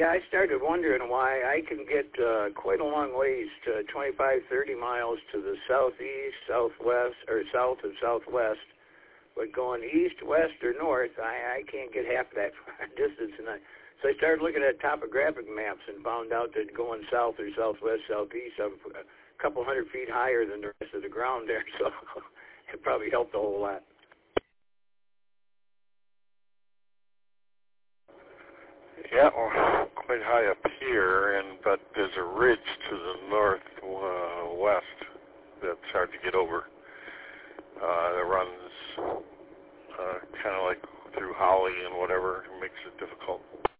Yeah, I started wondering why I can get quite a long ways, to 25, 30 miles to the southeast, southwest, or south and southwest, but going east, west, or north, I can't get half that distance. So I started looking at topographic maps and found out that going south or southwest, southeast, I'm a couple hundred feet higher than the rest of the ground there, so it probably helped a whole lot. Yeah, well, quite high up here, but there's a ridge to the northwest that's hard to get over. That runs kind of like through Holly and whatever. It makes it difficult.